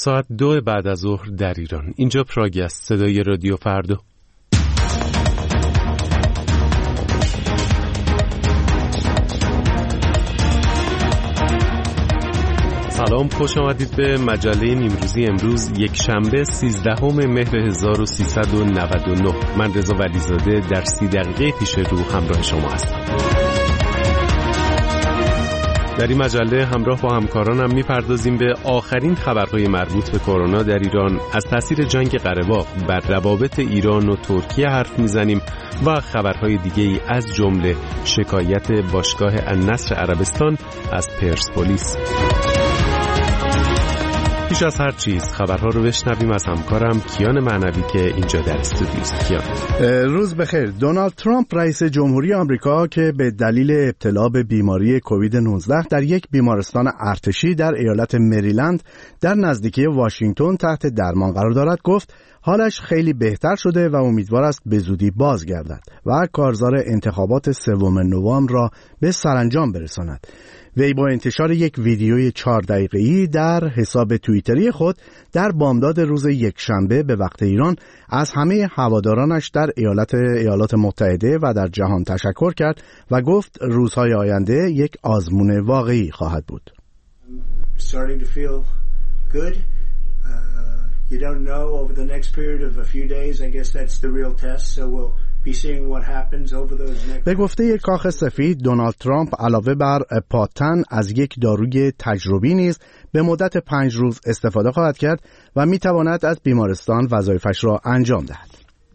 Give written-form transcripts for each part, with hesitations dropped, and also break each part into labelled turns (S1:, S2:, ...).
S1: ساعت 2 بعد از ظهر در ایران. اینجا پراگ است، صدای رادیو فردا. سلام، خوش آمدید به مجله نیمروزی امروز یک شنبه 13 مهر 1399. من رضا ولیزاده در 30 دقیقه پیش رو همراه شما هستم. در این مجله همراه با همکارانم میپردازیم به آخرین خبرهای مربوط به کرونا در ایران، از تاثیر جنگ قره‌باغ بر روابط ایران و ترکیه حرف میزنیم و خبرهای دیگه‌ای از جمله شکایت باشگاه النصر عربستان از پرسپولیس. پیش از هر چیز خبرها رو بشنویم از همکارم کیان معنوی که اینجا در استودیوست. کیان،
S2: روز بخیر. دونالد ترامپ رئیس جمهوری آمریکا که به دلیل ابتلا به بیماری کووید 19 در یک بیمارستان ارتشی در ایالت مریلند در نزدیکی واشنگتن تحت درمان قرار دارد، گفت حالش خیلی بهتر شده و امیدوار است به زودی بازگردد و کارزار انتخابات 3 نوامبر را به سرانجام برساند. وی با انتشار یک ویدیوی 4 دقیقه‌ای در حساب توییتری خود در بامداد روز یکشنبه به وقت ایران از همه هوادارانش در ایالات متحده و در جهان تشکر کرد و گفت روزهای آینده یک آزمون واقعی خواهد بود.
S3: You don't know over the next period of a few days. I guess that's the real test. So we'll be seeing what happens over those next.
S2: به گفته کاخ سفید، دونالد ترامپ علاوه بر پاتن از یک داروی تجربی نیز به مدت 5 روز استفاده خواهد کرد و میتواند از بیمارستان وظایفش را انجام دهد.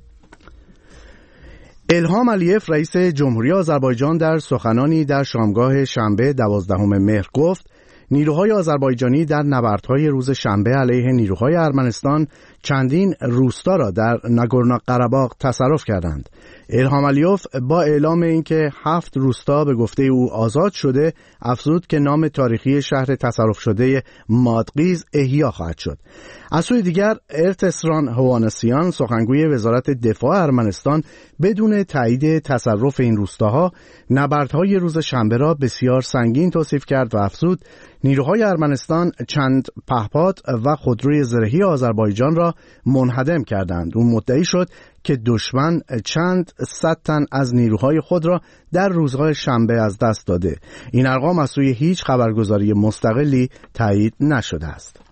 S2: الهام علیف رئیس جمهوری آذربایجان در سخنانی در شامگاه شنبه 12 مهر گفت نیروهای آذربایجانی در نبردهای روز شنبه علیه نیروهای ارمنستان چندین روستا را در ناگورنو قره‌باغ تصرف کردند. الهام علیف با اعلام اینکه 7 روستا به گفته او آزاد شده، افزود که نام تاریخی شهر تصرف شده مادغیز احیا خواهد شد. از سوی دیگر ارتسران هوانسیان سخنگوی وزارت دفاع ارمنستان بدون تایید تصرف این روستاها نبردهای روز شنبه را بسیار سنگین توصیف کرد و افزود نیروهای ارمنستان چند پهپاد و خودروی زرهی آذربایجان را منهدم کردند. او مدعی شد که دشمن چند صد تن از نیروهای خود را در روزهای شنبه از دست داده. این ارقام از سوی هیچ خبرگزاری مستقلی تایید نشده است.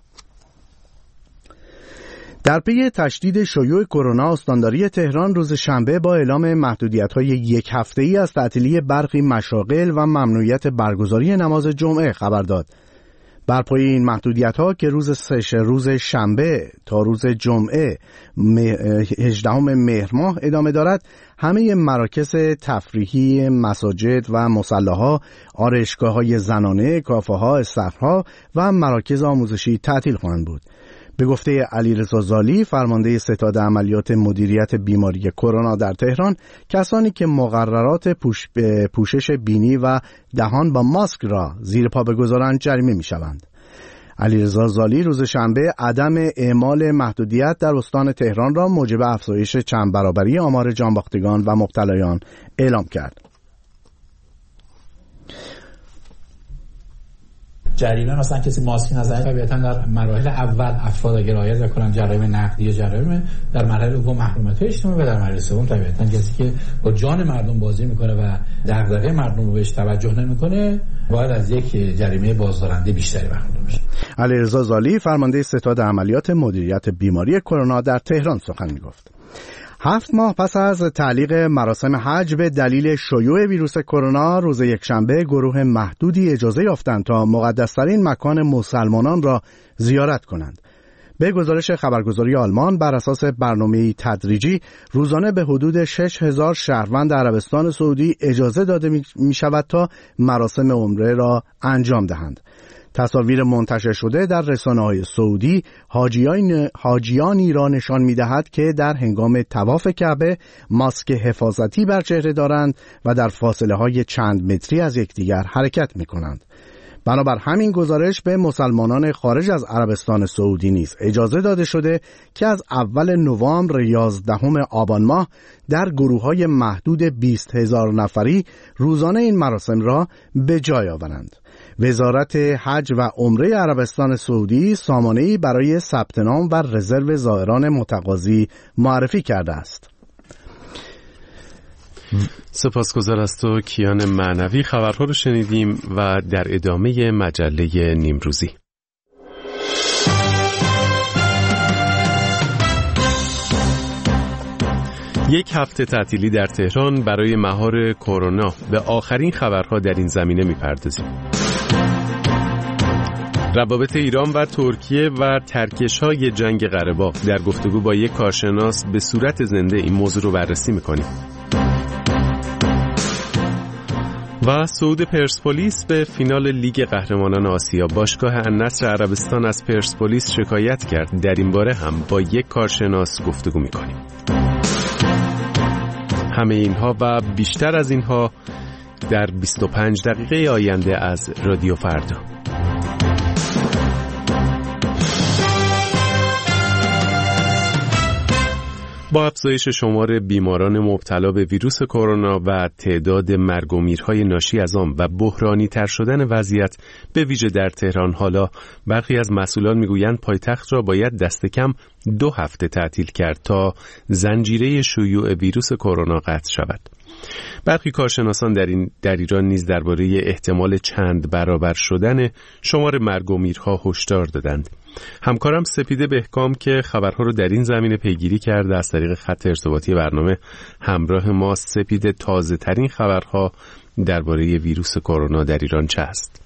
S2: در پی تشدید شیوع کرونا، استانداری تهران روز شنبه با اعلام محدودیت‌های 1 هفته‌ای از تعطیلی برخی مشاغل و ممنوعیت برگزاری نماز جمعه خبر داد. بر پایه این محدودیت‌ها که روز شنبه تا روز جمعه 18 مهر ماه ادامه دارد، همه مراکز تفریحی، مساجد و مصلاها، آرایشگاه‌های زنانه، کافه‌ها، استخرها و مراکز آموزشی تعطیل خواهند بود. به گفته علیرضا زالی، فرمانده ستاد عملیات مدیریت بیماری کرونا در تهران، کسانی که مقررات پوشش بینی و دهان با ماسک را زیر پا بگذارند جریمه می‌شوند. علیرضا زالی روز شنبه عدم اعمال محدودیت در استان تهران را موجب افزایش چند برابری آمار جانباختگان و مبتلایان اعلام کرد.
S4: جریمه مثلا کسی ماسک نزنه، طبیعتا در مراحل اول افراد اگر رعایت نکنن جریمه نقدی یا جریمه، در مرحله دوم محرومیت اجتماعی و در مرحله سوم طبیعتا کسی که با جان مردم بازی میکنه و دغدغه مردم رو بهش توجه نمیکنه باید از یک جریمه بازدارنده بیشتری محروم بشه.
S2: علیرضا زالی فرمانده ستاد عملیات مدیریت بیماری کرونا در تهران سخن میگفت. 7 ماه پس از تعلیق مراسم حج به دلیل شیوع ویروس کرونا، روز یکشنبه گروه محدودی اجازه یافتند تا مقدس‌ترین مکان مسلمانان را زیارت کنند. به گزارش خبرگزاری آلمان، بر اساس برنامه‌ای تدریجی روزانه به حدود 6000 شهروند عربستان سعودی اجازه داده می‌شود تا مراسم عمره را انجام دهند. تصاویر منتشر شده در رسانه‌های سعودی حاجیانی را نشان می‌دهد که در هنگام طواف کعبه ماسک حفاظتی بر چهره دارند و در فاصله‌های چند متری از یکدیگر حرکت می‌کنند. بنابر همین گزارش به مسلمانان خارج از عربستان سعودی نیز اجازه داده شده که از اول نوامبر 11 آبان ماه در گروه‌های محدود 20,000 نفری روزانه این مراسم را به جای آورند. وزارت حج و عمره عربستان سعودی سامانه‌ای برای ثبت نام و رزرو زائران متقاضی معرفی کرده است.
S1: سپاسگزار از تو کیان معنوی. خبرها رو شنیدیم و در ادامه مجله نیمروزی. یک هفته تعطیلی در تهران برای مهار کرونا. به آخرین خبرها در این زمینه می‌پردازیم. روابط ایران و ترکیه و ترکش‌های جنگ قره‌باغ. در گفتگو با یک کارشناس به صورت زنده این موضوع رو بررسی می‌کنیم. و صعود پرسپولیس به فینال لیگ قهرمانان آسیا. باشگاه النصر عربستان از پرسپولیس شکایت کرد. در این باره هم با یک کارشناس گفتگو می‌کنیم. همه اینها و بیشتر از اینها در 25 دقیقه آینده از رادیو فردا. با افزایش شمار بیماران مبتلا به ویروس کرونا و تعداد مرگ و میرهای ناشی از آن و بحرانی تر شدن وضعیت به ویژه در تهران، حالا برخی از مسئولان میگویند پایتخت را باید دست کم 2 هفته تعطیل کرد تا زنجیره شیوع ویروس کرونا قطع شود. برخی کارشناسان در ایران نیز درباره احتمال چند برابر شدن شمار مرگ و میرها هشدار دادند. همکارم سپیده بهکام که خبرها رو در این زمینه پیگیری کرده از طریق خط ارتباطی برنامه همراه ما. سپیده، تازه ترین خبرها درباره ویروس کرونا در ایران چه است؟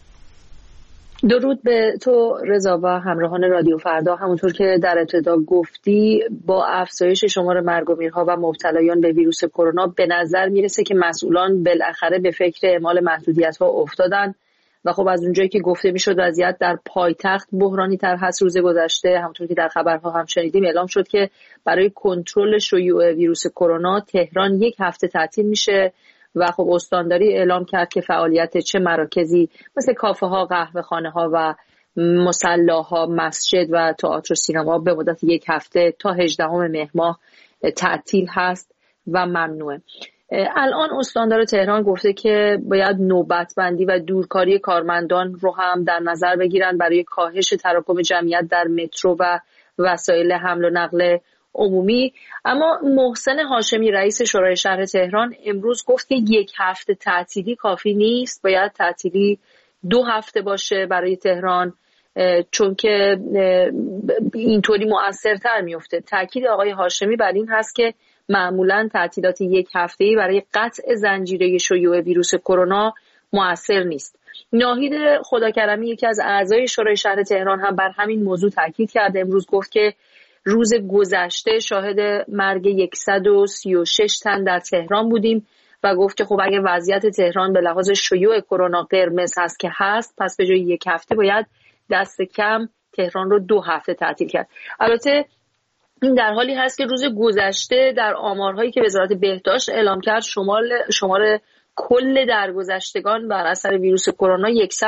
S5: درود به تو رضا و همراهان رادیو فردا. همونطور که در ابتدا گفتی، با افزایش شمار مرگ و میرها و مبتلایان به ویروس کرونا به نظر میرسه که مسئولان بالاخره به فکر اعمال محدودیت‌ها افتادن و خب از اونجایی که گفته میشد وضعیت در پایتخت بحرانی تر هست، روز گذشته همونطور که در خبرها هم شنیدیم اعلام شد که برای کنترل شیوع ویروس کرونا تهران 1 هفته تعطیل میشه و خب استانداری اعلام کرد که فعالیت چه مراکزی مثل کافه ها، قهوه خانه ها و مصلاها، مسجد و تئاتر و سینما به مدت 1 هفته تا 18 مهر ماه تعطیل هست و ممنوعه. الان استاندار تهران گفته که باید نوبت بندی و دورکاری کارمندان رو هم در نظر بگیرن برای کاهش تراکم جمعیت در مترو و وسایل حمل و نقل عمومی. اما محسن هاشمی رئیس شورای شهر تهران امروز گفت که 1 هفته تعطیلی کافی نیست، باید تعطیلی 2 هفته باشه برای تهران، چون که اینطوری مؤثرتر میفته. تاکید آقای هاشمی بر این هست که معمولاً تعطیلات 1 هفته‌ای برای قطع زنجیره شیوع ویروس کرونا مؤثر نیست. ناهید خداکرمی یکی از اعضای شورای شهر تهران هم بر همین موضوع تاکید کرد. امروز گفت که روز گذشته شاهد مرگ 136 تن در تهران بودیم و گفت که خب اگه وضعیت تهران به لحاظ شیوع کرونا قرمز هست که هست، پس به جای 1 هفته باید دست کم تهران رو 2 هفته تعطیل کرد. البته این در حالی هست که روز گذشته در آمارهایی که وزارت بهداشت اعلام کرد شمار کل درگذشتگان بر اثر ویروس کرونا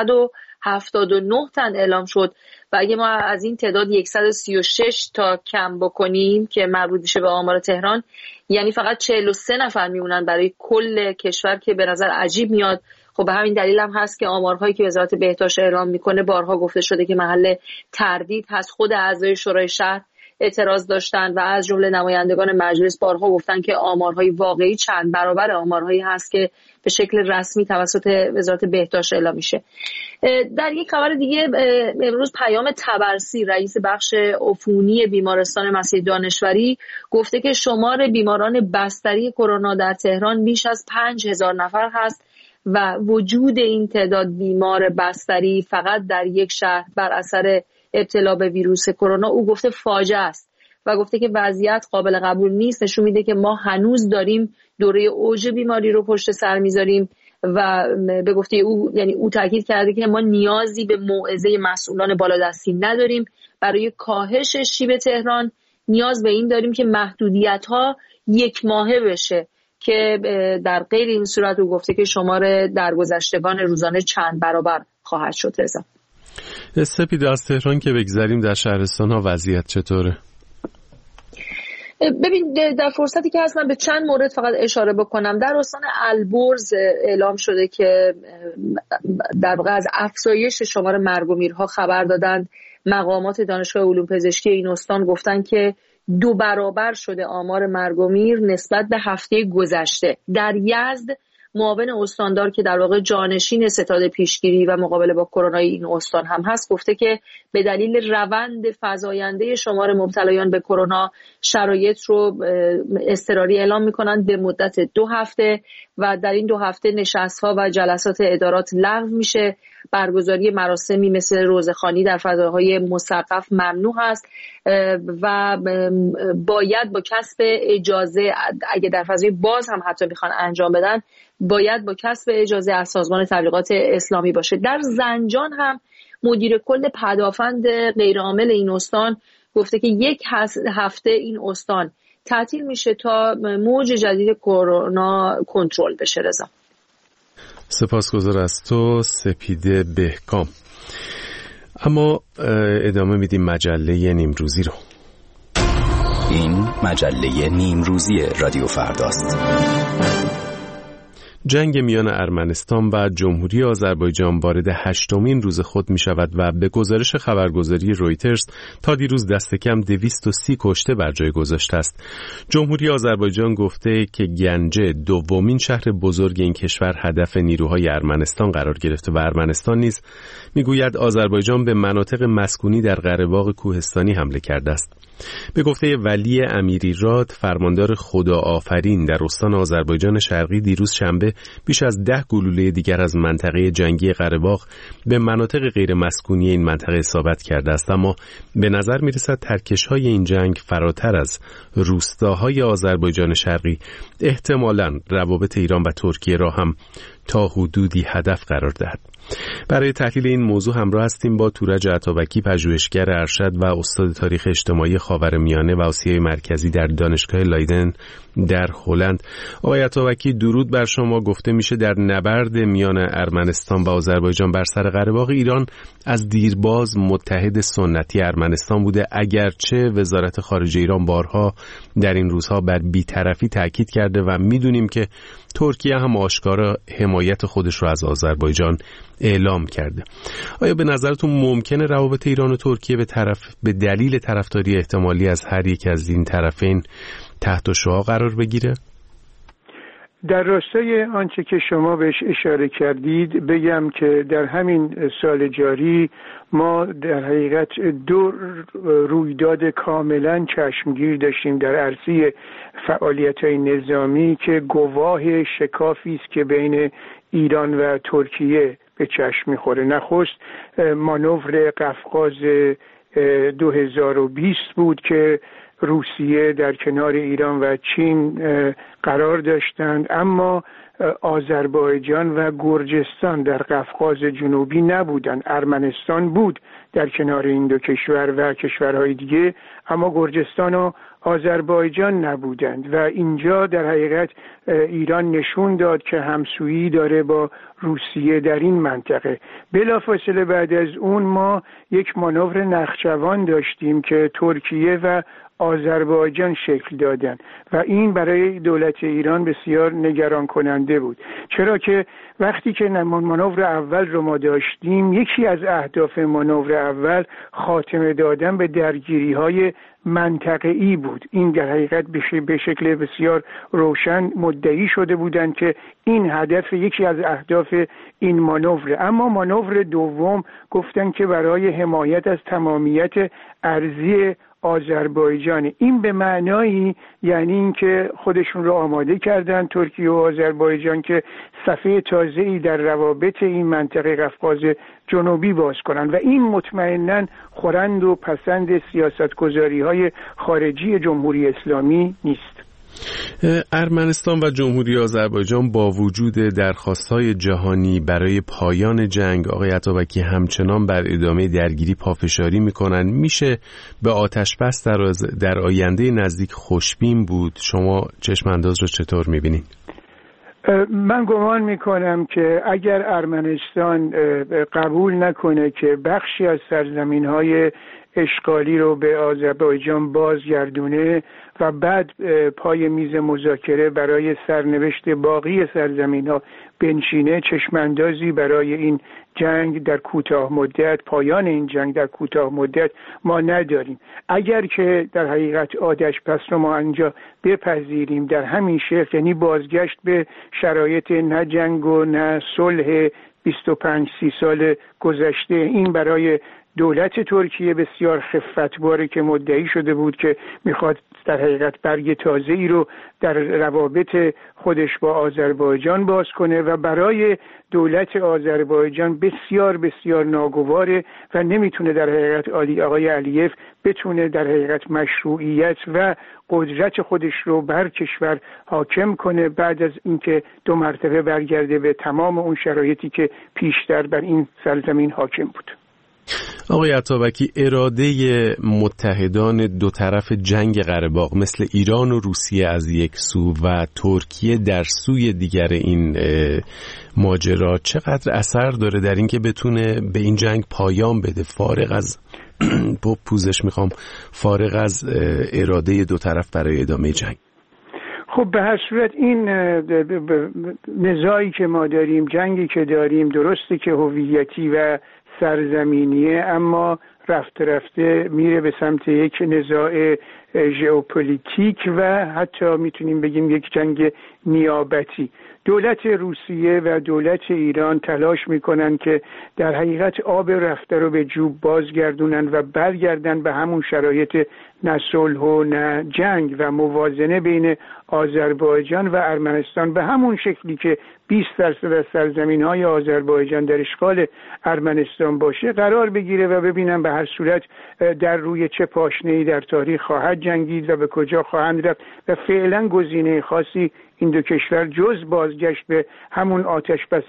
S5: 179 تن اعلام شد و اگه ما از این تعداد 136 تا کم بکنیم که مربوط میشه به آمار تهران، یعنی فقط 43 نفر میمونن برای کل کشور که به نظر عجیب میاد. خب به همین دلیل هم هست که آمارهایی که وزارت بهداشت اعلام میکنه بارها گفته شده که محل تردید هست. خود اعضای شورای شهر اعتراض داشتن و از جمله نمایندگان مجلس بارها گفتن که آمارهای واقعی چند برابر آمارهایی هست که به شکل رسمی توسط وزارت بهداشت اعلام میشه. در یک خبر دیگه، امروز پیام طبرسی رئیس بخش عفونی بیمارستان مسیح دانشوری گفته که شمار بیماران بستری کرونا در تهران بیش از 5000 نفر هست و وجود این تعداد بیمار بستری فقط در یک شهر بر اثر ابتلا به ویروس کرونا او گفته فاجعه است و گفته که وضعیت قابل قبول نیست. نشون میده که ما هنوز داریم دوره اوج بیماری رو پشت سر میذاریم و به گفته او، یعنی او تاکید کرده که ما نیازی به موعظه مسئولان بالادستی نداریم. برای کاهش شیب تهران نیاز به این داریم که محدودیت‌ها 1 ماهه بشه که در غیر این صورت او گفته که شمار درگذشتگان روزانه چند برابر خواهد شد. رضا،
S1: سپیده، از تهران که بگذریم در شهرستان ها وضعیت چطوره؟
S5: ببین در فرصتی که هست من به چند مورد فقط اشاره بکنم. در استان البرز اعلام شده که در واقع از افزایش شمار مرگ و میرها خبر دادند. مقامات دانشگاه علوم پزشکی این استان گفتن که 2 برابر شده آمار مرگ و میر نسبت به هفته گذشته. در یزد معاون استاندار که در واقع جانشین ستاد پیشگیری و مقابله با کرونا این استان هم هست گفته که به دلیل روند فزاینده شمار مبتلایان به کرونا شرایط رو اضطراری اعلام می‌کنند به مدت 2 هفته و در این 2 هفته نشست‌ها و جلسات ادارات لغو میشه. برگزاری مراسمی مثل روزخوانی در فضاهای مسقف ممنوع است و باید با کسب اجازه، اگه در فضای باز هم حتی میخوان انجام بدن، باید با کسب اجازه از سازمان تبلیغات اسلامی باشه. در زنجان هم مدیر کل پدافند غیرعامل این استان گفته که 1 هفته این استان تعطیل میشه تا موج جدید کرونا کنترل بشه. رضا،
S1: سپاسگزار از تو سپیده بهکام. اما ادامه میدیم مجله نیمروزی رو.
S6: این مجله نیمروزی رادیو فرداست.
S1: جنگ میان ارمنستان و جمهوری آذربایجان وارد 8مین روز خود می شود و به گزارش خبرگزاری رویترز تا دیروز دست کم 230 کشته بر جای گذاشته است. جمهوری آذربایجان گفته که گنجه 2مین شهر بزرگ این کشور هدف نیروهای ارمنستان قرار گرفته و ارمنستان نیز میگوید آذربایجان به مناطق مسکونی در قره باغ کوهستانی حمله کرده است. به گفته ولی امیریراد فرماندار خدا آفرین در استان آذربایجان شرقی دیروز شنبه بیش از 10 گلوله دیگر از منطقه جنگی قره باغ به مناطق غیر مسکونی این منطقه اصابت کرده است، اما به نظر می‌رسد ترکش‌های این جنگ فراتر از روستاهای آذربایجان شرقی احتمالاً روابط ایران و ترکیه را هم تا حدودی هدف قرار دهد. برای تحلیل این موضوع همراه هستیم با تورج عطابکی، پژوهشگر ارشد و استاد تاریخ اجتماعی خاورمیانه و آسیای مرکزی در دانشگاه لایدن در هلند. آقای عطابکی درود بر شما. گفته میشه در نبرد میان ارمنستان و آذربایجان بر سر قره باغ ایران از دیرباز متحد سنتی ارمنستان بوده، اگرچه وزارت خارجه ایران بارها در این روزها بر بی‌طرفی تاکید کرده و میدونیم که ترکیه هم آشکارا حمایت خودش رو از آذربایجان اعلام کرده. آیا به نظرتون ممکنه روابط ایران و ترکیه به دلیل طرفداری احتمالی از هر یک از این طرفین تحت شعاع قرار بگیره؟
S7: در راستای آنچه که شما بهش اشاره کردید بگم که در همین سال جاری ما در حقیقت 2 رویداد کاملا چشمگیر داشتیم در عرصه فعالیت‌های نظامی که گواه شکافی است که بین ایران و ترکیه به چشم می‌خوره. نخست مانور قفقاز 2020 بود که روسیه در کنار ایران و چین قرار داشتند، اما آذربایجان و گرجستان در قفقاز جنوبی نبودند. ارمنستان بود در کنار این 2 کشور و کشورهای دیگه، اما گرجستان و آذربایجان نبودند و اینجا در حقیقت ایران نشون داد که همسویی داره با روسیه در این منطقه. بلافاصله بعد از اون ما یک مانور نخجوان داشتیم که ترکیه و آذربایجان شکل دادن و این برای دولت ایران بسیار نگران کننده بود، چرا که وقتی که مانور اول رو ما داشتیم یکی از اهداف مانور اول خاتمه دادن به درگیری‌های منطقه‌ای بود. این در حقیقت به شکل بسیار روشن مدعی شده بودند که این هدف یکی از اهداف این مانور. اما مانور دوم گفتن که برای حمایت از تمامیت ارضی آذربایجان. این به معنایی یعنی این که خودشون رو آماده کردن ترکیه و آذربایجان که صفحه تازه‌ای در روابط این منطقه قفقاز جنوبی باز کنن و این مطمئناً خورند و پسند سیاستگذاری‌های خارجی جمهوری اسلامی نیست.
S1: ارمنستان و جمهوری آذربایجان با وجود درخواست‌های جهانی برای پایان جنگ، آقای عطابکی، همچنان بر ادامه درگیری پافشاری می‌کنند. میشه به آتش بس در آینده نزدیک خوشبین بود؟ شما چشم انداز رو چطور می‌بینید؟
S7: من گمان میکنم که اگر ارمنستان قبول نکنه که بخشی از سرزمین‌های اشغالی رو به آذربایجان بازگردونه و بعد پای میز مذاکره برای سرنوشت باقی سرزمین‌ها بنشینه، چشماندازی برای این جنگ در کوتاه مدت، پایان این جنگ در کوتاه مدت ما نداریم. اگر که در حقیقت آتش بس رو ما اینجا بپذیریم در همین شکل، یعنی بازگشت به شرایط نه جنگ و نه صلح 25-30 سال گذشته، این برای دولت ترکیه بسیار خفتباره که مدعی شده بود که میخواد در حقیقت برگ تازه‌ای رو در روابط خودش با آذربایجان باز کنه و برای دولت آذربایجان بسیار بسیار ناگواره و نمیتونه در حقیقت آقای علیف بتونه در حقیقت مشروعیت و قدرت خودش رو بر کشور حاکم کنه بعد از اینکه 2 مرتبه برگرده به تمام اون شرایطی که پیشتر بر این سرزمین حاکم بود.
S1: آقای عطابکی، اراده متحدان دو طرف جنگ قره باغ مثل ایران و روسیه از یک سو و ترکیه در سوی دیگر این ماجرا چقدر اثر داره در اینکه بتونه به این جنگ پایان بده، فارغ از اراده دو طرف برای ادامه جنگ؟
S7: خب به هر صورت این نزاعی که ما داریم، جنگی که داریم، درسته که هویتی و سرزمینیه، اما رفته رفته میره به سمت یک نزاع ژئوپلیتیک و حتی میتونیم بگیم یک جنگ نیابتی. دولت روسیه و دولت ایران تلاش میکنن که در حقیقت آب رفته رو به جوب بازگردونن و برگردن به همون شرایط نه صلح و نه جنگ و موازنه بین آذربایجان و ارمنستان به همون شکلی که 20% از سرزمین‌های آذربایجان در اشغال ارمنستان باشه قرار بگیره و ببینن به هر صورت در روی چه پاشنه‌ای در تاریخ خواهد جنگید و به کجا خواهند رفت و فعلا گزینه خاصی این دو کشور جز بازگشت به همون آتش بس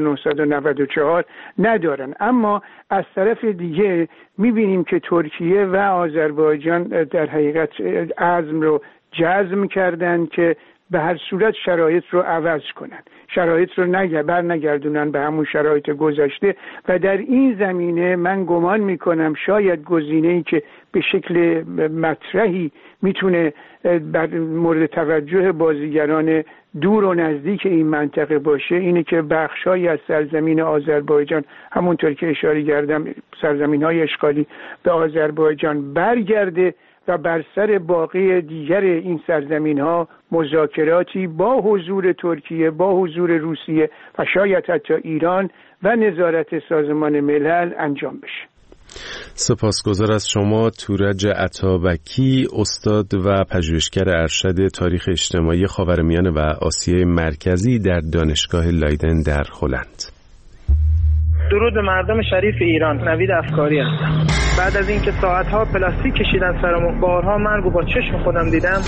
S7: 1994 ندارن. اما از طرف دیگه میبینیم که ترکیه و آذربایجان در حقیقت عزم رو جزم کردن که به هر صورت شرایط رو عوض کنن، شرایط رو برنگردونن به همون شرایط گذشته و در این زمینه من گمان میکنم شاید گزینه‌ای که به شکل مطرحی میتونه بر مورد توجه بازیگران دور و نزدیک این منطقه باشه اینه که بخشایی از سرزمین آذربایجان، همونطور که اشاره کردم سرزمین‌های اشغالی، به آذربایجان برگرده و بر سر باقی دیگر این سرزمین‌ها مذاکراتی با حضور ترکیه، با حضور روسیه و شاید حتی ایران و نظارت سازمان ملل انجام بشه.
S1: سپاسگزار از شما تورج عطابکی، استاد و پژوهشگر ارشد تاریخ اجتماعی خاورمیانه و آسیای مرکزی در دانشگاه لایدن در هلند.
S8: درود به مردم شریف ایران. نوید افکاری هستم. بعد از اینکه ساعتها پلاستیک کشیدن سرمون، بارها مرگ و با چشم خودم دیدم،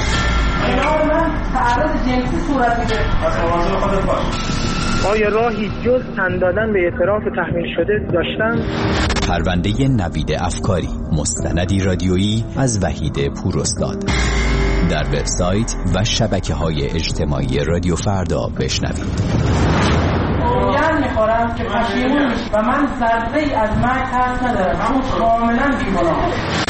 S8: آیا راهی جز تن دادن به اعتراف تحمیل شده داشتم؟
S6: پرونده نوید افکاری، مستندی رادیویی از وحید پوراستاد. در وبسایت و شبکه‌های اجتماعی رادیو فردا بشنوید.
S9: میخورم که پشیمون میشی و من ذره‌ای از مرگ ترس ندارم، همون کاملا بی‌گناه.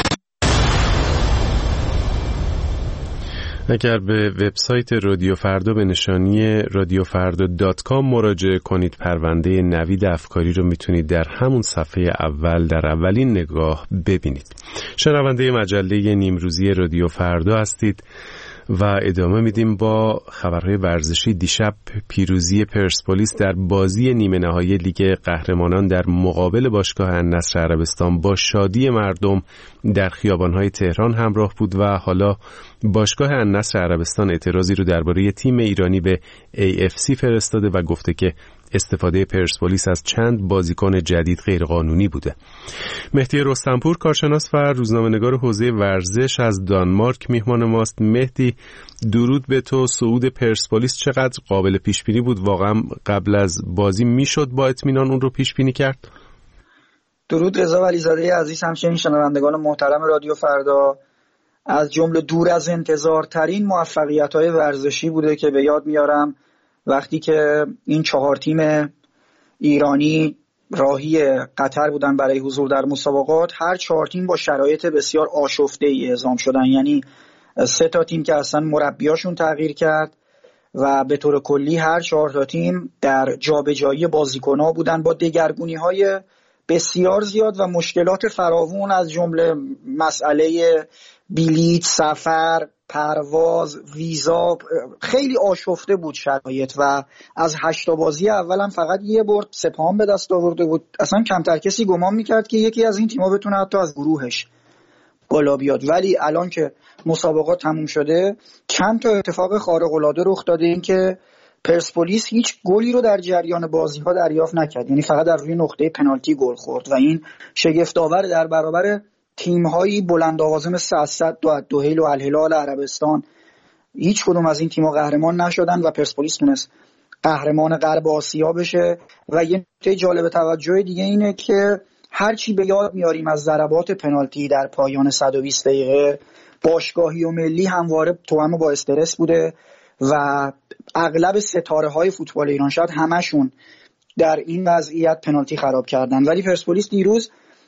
S1: اگر به وبسایت رادیو فردا به نشانی radiofarda.com مراجعه کنید پرونده نوید افکاری رو میتونید در همون صفحه اول در اولین نگاه ببینید. شنونده مجله نیمروزی رادیو فردا هستید و ادامه میدیم با خبرهای ورزشی. دیشب پیروزی پرسپولیس در بازی نیمه نهایی لیگ قهرمانان در مقابل باشگاه النصر عربستان با شادی مردم در خیابانهای تهران همراه بود و حالا باشگاه النصر عربستان اعتراضی رو درباره تیم ایرانی به AFC فرستاده و گفته که استفاده پرسپولیس از چند بازیکن جدید غیرقانونی بوده. مهدی رستمپور کارشناس و روزنامه‌نگار حوزه ورزش از دانمارک میهمان ماست. مهدی، درود به تو. صعود پرسپولیس چقدر قابل پیش بینی بود؟ واقعا قبل از بازی میشد با اطمینان اون رو پیش بینی کرد؟
S10: درود رضا ولیزاده عزیز، همچنین شنوندگان محترم رادیو فردا. از جمله دور از انتظارترین موفقیت‌های ورزشی بوده که به یاد میارم وقتی که این 4 تیم ایرانی راهی قطر بودن برای حضور در مسابقات، هر 4 تیم با شرایط بسیار آشفته‌ای اعزام شدن. یعنی 3 تا تیم که اصلا مربیاشون تغییر کرد و به طور کلی هر 4 تا تیم در جابجایی بازیکن‌ها بودن با دگرگونی‌های بسیار زیاد و مشکلات فراوون، از جمله مسئله بلیط، سفر، پرواز، ویزا. خیلی آشفته بود شرایط و از 8 تا بازی اولم فقط 1 برد سپاهان به دست آورده بود. اصلا کمتر کسی گمان میکرد که یکی از این تیم‌ها بتونه حتی از گروهش بالا بیاد. ولی الان که مسابقات تموم شده چند تا اتفاق خارق‌العاده رخ داده. این که پرسپولیس هیچ گلی رو در جریان بازی‌ها دریافت نکرد، یعنی فقط در روی نقطه پنالتی گل خورد و این شگفت‌آور در برابر تیم‌هایی بلند آوازه مثل اسد و دوحیل و الهلال عربستان. هیچ کدوم از این تیم‌ها قهرمان نشدن و پرسپولیس تونست قهرمان غرب آسیا بشه. و یه نکته جالب توجه دیگه اینه که هرچی به یاد میاریم از ضربات پنالتی در پایان 120 دقیقه، باشگاهی و ملی همواره توأم با استرس بوده و اغلب ستاره‌های فوتبال ایران، شاید همشون، در این وضعیت پنالتی خراب کردن. ولی پرسپولیس دیروز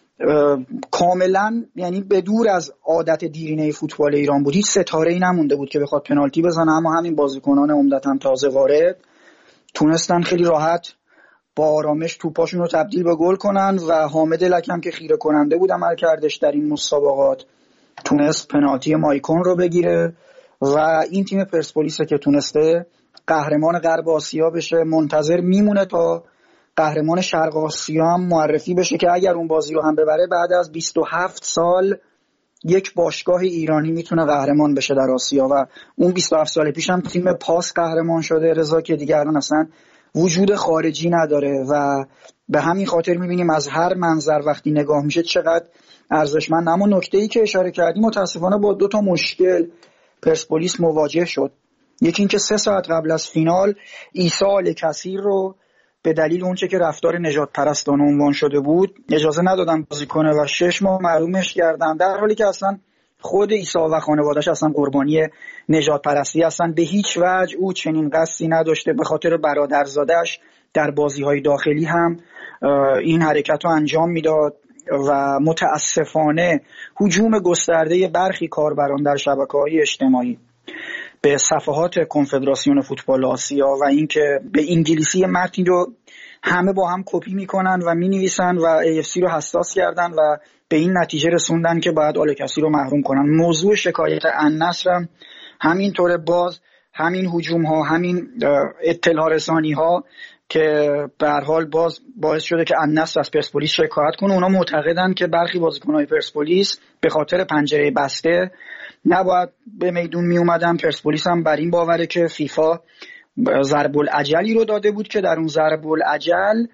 S10: کاملا، یعنی به دور از عادت دیرینه فوتبال ایران بود، هیچ ستاره‌ای نمونده بود که بخواد پنالتی بزنه، اما همین بازیکنان عمدتاً تازه وارد تونستن خیلی راحت با آرامش توپاشون رو تبدیل به گل کنن و حامد لکم که خیره کننده بود عمل کردش در این مسابقات تونست پنالتی مایکون رو بگیره و این تیم پرسپولیسه که تونسته قهرمان غرب آسیا بشه. منتظر میمونه تا قهرمان شرق آسیا هم معرفی بشه که اگر اون بازی رو هم ببره بعد از 27 سال یک باشگاه ایرانی میتونه قهرمان بشه در آسیا. و اون 27 سال پیش هم تیم پاس قهرمان شده رضا، که دیگه الان اصلا وجود خارجی نداره و به همین خاطر میبینیم از هر منظر وقتی نگاه میشه چقدر ارزشمند. اما نکته‌ای که اشاره کردیم متاسفانه با 2 تا مشکل پرسپولیس مواجه شد. یکی این که 3 ساعت قبل از فینال عیسی الکثیر رو به دلیل اونچه که رفتار نژاد پرستانه عنوان شده بود اجازه ندادن بازی کنه و 6 ماه محرومش کردن، در حالی که اصلا خود عیسی و خانواده‌اش اصلا قربانی نژاد پرستی هستن. به هیچ وجه او چنین قصدی نداشته. به خاطر برادرزاده‌اش در بازی‌های داخلی هم این حرکت رو انجام میداد و متاسفانه هجوم گسترده برخی کاربران در شبکه‌های اجتماعی به صفحات کنفدراسیون فوتبال آسیا و اینکه به انگلیسی متن رو همه با هم کپی میکنن و مینویسن و AFC رو حساس کردن و به این نتیجه رسوندن که باید الکثیر رو محروم کنن. موضوع شکایت النصر هم همینطوره، باز همین هجوم ها، همین اطلاع رسانی ها که به هر حال باز باعث شده که النصر از پرسپولیس شکایت کنه. اونا معتقدن که برخی بازیکن‌های پرسپولیس به خاطر پنجره بسته نباید به میدون می اومدن. پرسپولیس هم بر این باوره که فیفا ضرب العجلی رو داده بود که در اون ضرب العجل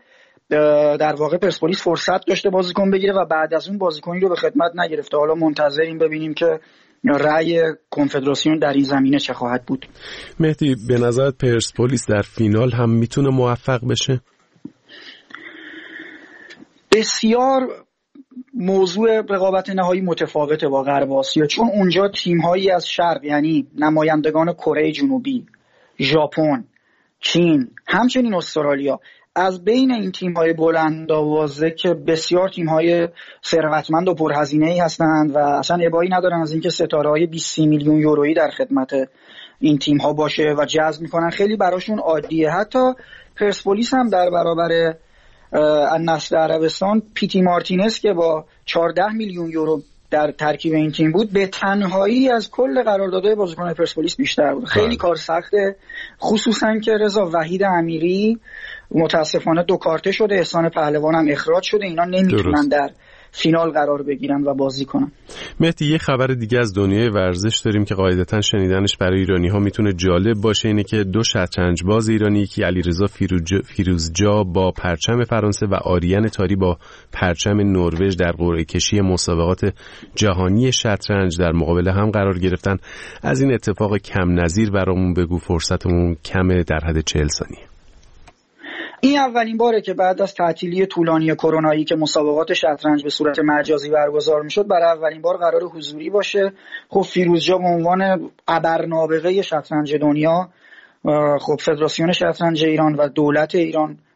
S10: در واقع پرسپولیس فرصت داشته بازیکن بگیره و بعد از اون بازیکنی رو به خدمت نگرفته. حالا منتظریم ببینیم که رأی کنفدراسیون در این زمینه چه خواهد بود.
S1: مهدی، به نظرت پرسپولیس در فینال هم میتونه موفق بشه؟
S10: بسیار موضوع رقابت نهایی متفاوته با غرب آسیا، چون اونجا تیم‌هایی از شرق، یعنی نمایندگان کره جنوبی، ژاپن، چین، همچنین استرالیا، از بین این تیم‌های بلند آوازه که بسیار تیم‌های ثروتمند و پرهزینه‌ای هستند و اصلا ابایی ندارن از اینکه ستاره‌های 20 میلیون یورویی در خدمت این تیم‌ها باشه و جذب می‌کنن، خیلی براشون عادیه. حتی پرسپولیس هم در برابر النصر عربستان، پیتی مارتینز که با 14 میلیون یورو در ترکیب این تیم بود، به تنهایی از کل قراردادهای بازیکن‌های پرسپولیس بیشتر بود. خیلی کار سخته، خصوصا که رضا وحید امیری متاسفانه 2 کارته شده، احسان پهلوان هم اخراج شده، اینا نمیتونن در فینال قرار بگیرن و بازی کنن.
S1: مهدی، یه خبر دیگه از دنیای ورزش داریم که قاعدتاً شنیدنش برای ایرانی‌ها میتونه جالب باشه. اینه که 2 شطرنج باز ایرانی، یکی علیرضا فیروزجا با پرچم فرانسه و آریان تاری با پرچم نروژ، در قرعه کشی مسابقات جهانی شطرنج در مقابل هم قرار گرفتن. از این اتفاق کم نظیر برامون بگو، فرصتمون کمه، در حد 40 ثانیه.
S10: این اولین باره که بعد از تعطیلی طولانی کرونایی که مسابقات شطرنج به صورت مجازی برگزار میشد برای اولین بار قرار حضوری باشه. خب فیروزجا به عنوان ابرنابغه شطرنج دنیا، خب فدراسیون شطرنج ایران و دولت ایران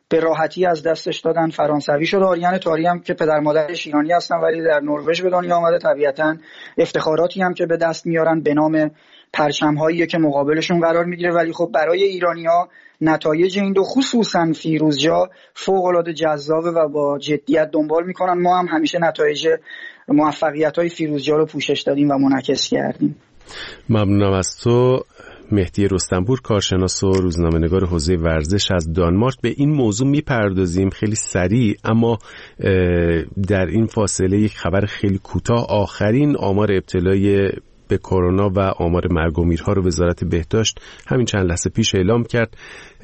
S10: به راحتی از دستش دادن. فرانسوی شد. آریان طاری هم که پدر مادرش ایرانی هستن ولی در نروژ به دنیا آمده، طبیعتاً افتخاراتی هم که به دست میارن به نام پرچم‌هایی که مقابلشون قرار میگیره. ولی خب برای ایرانی‌ها نتایج این دو خصوصاً فیروزجا فوق‌العاده جذابه و با جدیت دنبال میکنن. ما هم همیشه نتایج موفقیت‌های فیروزجا رو پوشش دادیم و منعکس کردیم.
S1: ممنونم از تو مهدی رستنپور، کارشناس و روزنامه‌نگار حوزه ورزش از دانمارک. به این موضوع میپردازیم خیلی سریع، اما در این فاصله یک خبر خیلی کوتاه. آخرین آمار ابتلای به کرونا و آمار مرگ و میرها رو وزارت بهداشت همین چند لحظه پیش اعلام کرد.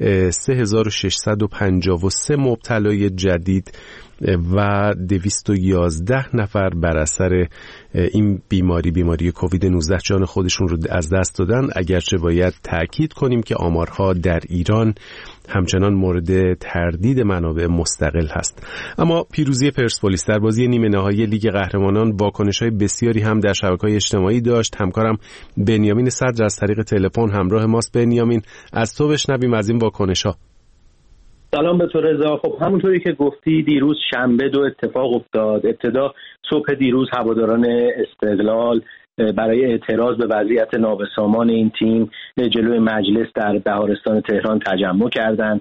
S1: 3653 مبتلای جدید و 211 نفر بر اثر این بیماری کووید 19 جان خودشون رو از دست دادن. اگرچه باید تأکید کنیم که آمارها در ایران همچنان مورد تردید منابع مستقل هست. اما پیروزی پرسپولیس در بازی نیمه نهایی لیگ قهرمانان واکنش‌های بسیاری هم در شبکه‌های اجتماعی داشت. همکارم بنیامین صدر از طریق تلفن همراه ماست. بنیامین، از تو بشنویم از این واکنش‌ها.
S11: سلام به تو رضا. خب همونطوری که گفتی دیروز شنبه دو اتفاق افتاد. ابتدا صبح دیروز هواداران استقلال برای اعتراض به وضعیت نابسامان این تیم جلوی مجلس در بهارستان تهران تجمع کردند.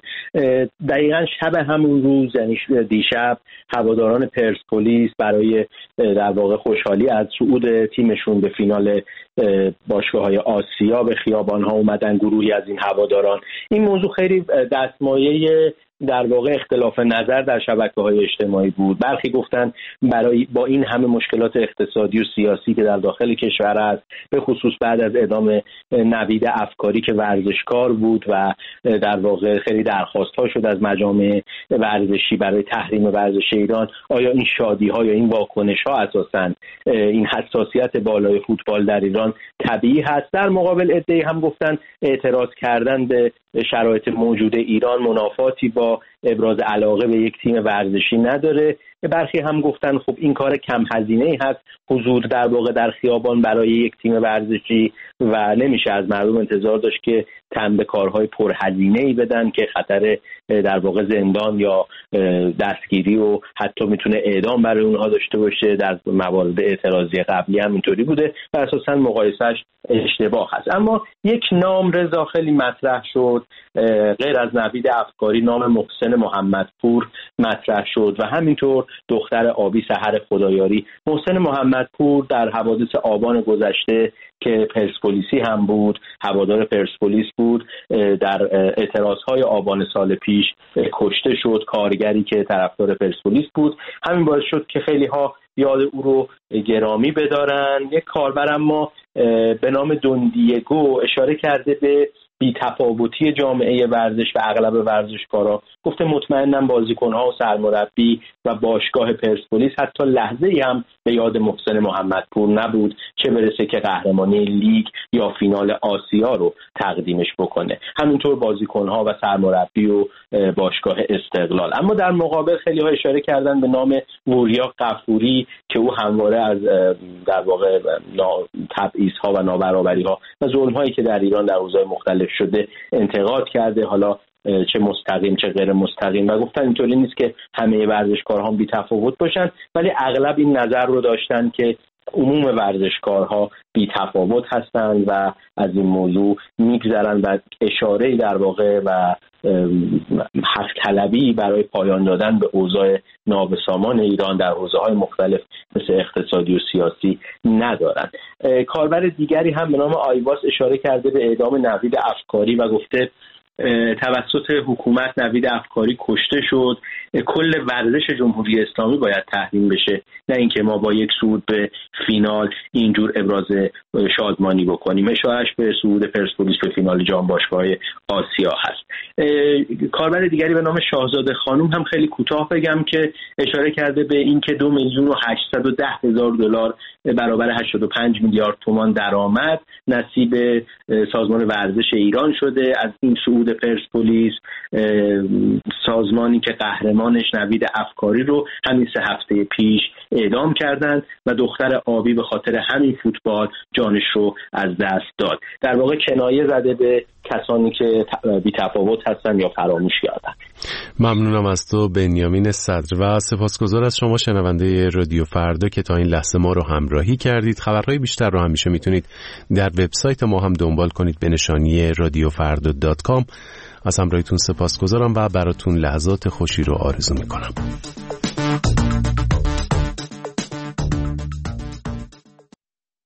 S11: دقیقاً شب همون روز یعنی دیشب هواداران پرسپولیس برای در واقع خوشحالی از صعود تیمشون به فینال باشگاه‌های آسیا به خیابان‌ها اومدن گروهی از این هواداران. این موضوع خیلی دستمایه در واقع اختلاف نظر در شبکه‌های اجتماعی بود. برخی گفتن با این همه مشکلات اقتصادی و سیاسی که در داخل کشور است، به خصوص بعد از اعدام نوید افکاری که ورزشکار بود و در واقع خیلی درخواست‌ها شد از مجامع ورزشی برای تحریم ورزش ایران، آیا این شادی‌ها یا این واکنش‌ها اساساً این حساسیت بالای فوتبال در ایران طبیعی هست؟ در مقابل عده‌ای هم گفتن اعتراض کردن به شرایط موجود ایران منافاتی با ابراز علاقه به یک تیم ورزشی نداره. برخی هم گفتن خب این کار کم هزینه‌ای هست، حضور در واقع در خیابان برای یک تیم ورزشی و نمیشه از مردم انتظار داشت که تن به کارهای پرهزینه‌ای بدن که خطر در واقع زندان یا دستگیری و حتی میتونه اعدام برای اونها داشته باشه. در موارد اعتراضی قبلی هم اینطوری بوده و اساساً مقایسهش اشتباه هست. اما یک نام رضا خیلی مطرح شد، غیر از نوید افکاری نام محسن محمدپور مطرح شد و همینطور دختر آبی سحر خدایاری. محسن محمدپور در حوادث آبان گذشته که پرسپولیسی هم بود، هوادار پرسپولیس بود، در اعتراضهای آبان سال پیش کشته شد، کارگری که طرفدار پرسپولیس بود. همین باعث شد که خیلی ها یاد او رو گرامی بدارن. یک کاربر اما به نام دوندیگو اشاره کرده به بی‌تفاوتی جامعه ورزش و اغلب ورزشکارا. گفته مطمئنم بازیکن‌ها و سرمربی و باشگاه پرسپولیس حتی لحظه‌ای هم به یاد محسن محمدپور نبود، چه برسه که قهرمانی لیگ یا فینال آسیا رو تقدیمش بکنه. همینطور بازیکن‌ها و سرمربی و باشگاه استقلال. اما در مقابل خیلی‌ها اشاره کردن به نام وریا غفوری که او همواره از در واقع تبعیض‌ها و نابرابری‌ها و ظلم‌هایی که در ایران در حوزه‌های مختلف شده انتقاد کرده، حالا چه مستقیم چه غیر مستقیم، و گفتن اینطوری نیست که همه ورزشکارها بی تفاوت باشن، ولی اغلب این نظر رو داشتن که عموم ورزشکارها بی تفاوت هستند و از این موضوع میگذرن و اشاره‌ای در واقع و حق طلبی برای پایان دادن به اوضاع نابسامان ایران در حوزه‌های مختلف مثل اقتصادی و سیاسی ندارن. کاربر دیگری هم به نام آیواس اشاره کرده به اعدام نوید افکاری و گفته توسط حکومت نوید افکاری کشته شد، کل ورزش جمهوری اسلامی باید تحریم بشه، نه اینکه ما با یک صعود به فینال اینجور ابراز شادمانی بکنیم. اشارهش به صعود پرسپولیس به فینال جام باشگاه‌های آسیا هست. کاربر دیگری به نام شاهزاده خانم هم خیلی کوتاه بگم که اشاره کرده به اینکه 2,810,000 دلار برابر 85 میلیارد تومان درآمد نصیب سازمان ورزش ایران شده از این صعود پرسپولیس، سازمانی که قهرمان همپیمانش نوید افکاری رو همین 3 هفته پیش اعدام کردند و دختر آبی به خاطر همین فوتبال جانش رو از دست داد. در واقع کنایه زده به کسانی که بی‌تفاوت هستن یا فراموش کردن.
S1: ممنونم از تو بنیامین صدر و سپاسگزار از شما شنونده رادیو فردا که تا این لحظه ما رو همراهی کردید. خبرهای بیشتر رو همیشه میتونید در وبسایت ما هم دنبال کنید به نشانی radiofarda.com. از همراهیتون سپاسگزارم و براتون لحظات خوشی رو آرزو میکنم.